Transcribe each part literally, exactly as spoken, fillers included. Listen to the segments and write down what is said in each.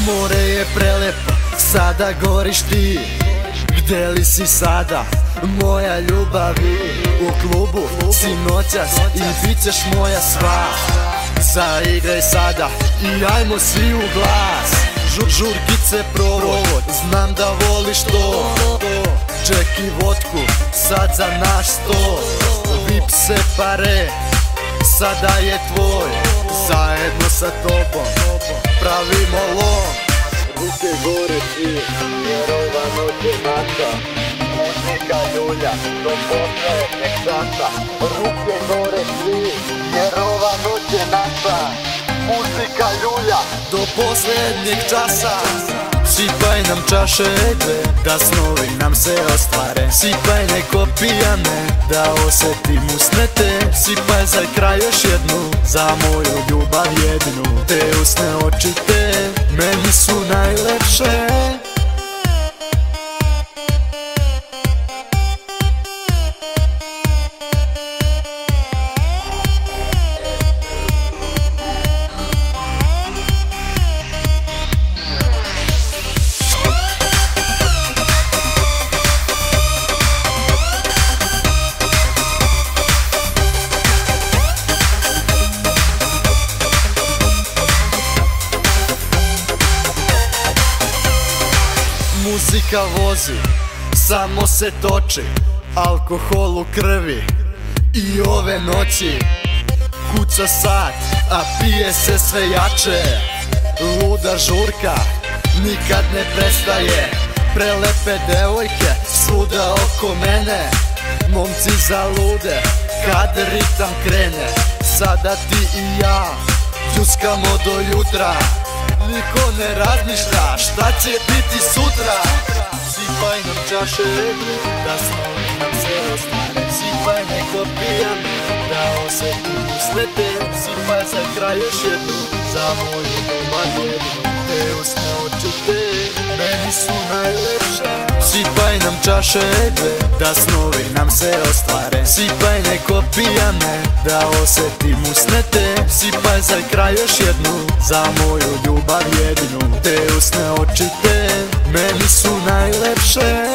More je prelepo, sada goriš ti. Gde li si sada, moja ljubavi? U klubu si noćas i bit ćeš moja sva. Zaigraj sada i ajmo svi u glas. Žurkice provod, znam da voliš to. Džek i vodku, sad za naš sto. Vip se pare, sada je tvoj. Zajedno sa tobom pravimo lom. Ruke gore svi, jer ova noć je naša. Muzika ljulja, do poslednjeg časa. Ruke gore svi, jer ova noć je naša. Muzika ljulja, do poslednjeg časa. Sipaj nam čaše dve, da snovi nam se ostvare. Sipaj neko pijane, da osetim usnete. Sipaj za kraj još jednu, za moju ljubav jedinu. Te usne oči te, meni su najlepše. Muzika vozi, samo se toči, alkohol u krvi. I ove noći kuca sat, a pije se sve jače. Luda žurka nikad ne prestaje. Prelepe devojke svuda oko mene. Momci zalude kad ritam krene. Sada ti i ja džuskamo do jutra. Niko ne razmišlja šta će biti sutra. Sipaj nam čaše dve, da snovi nam se ostvare. Sipaj neko pijan, da osetim usnete. Sipaj za kraj još jednu, za moju ljubav jednu. Te usne oči te, meni su najlepše. Sipaj nam čaše dve, da snovi nam se ostvare. Sipaj neko pijane, da osetim usnete. Sipaj za kraj još jednu, za moju ljubav jedinu. Te usne oči te, meni su najlepše.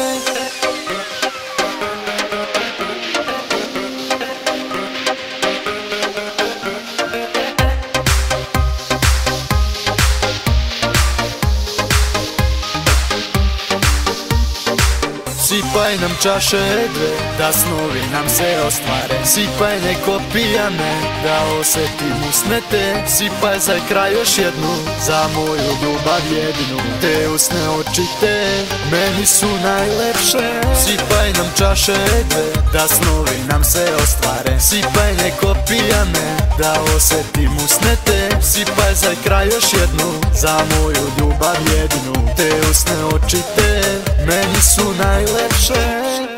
Sipaj nam čaše dve, da snovi nam se ostvare. Sipaj neko pijane, da osetim usnete. Sipaj za kraj još jednu, za moju ljubav jedinu. Te usne oči te, meni su najlepše. Sipaj nam čaše dve, da snovi nam se ostvare. Sipaj neko pijane, da osetim usnete. Sipaj za kraj još jednu, za moju ljubav jedinu. Te usne oči te, meni su najlepše.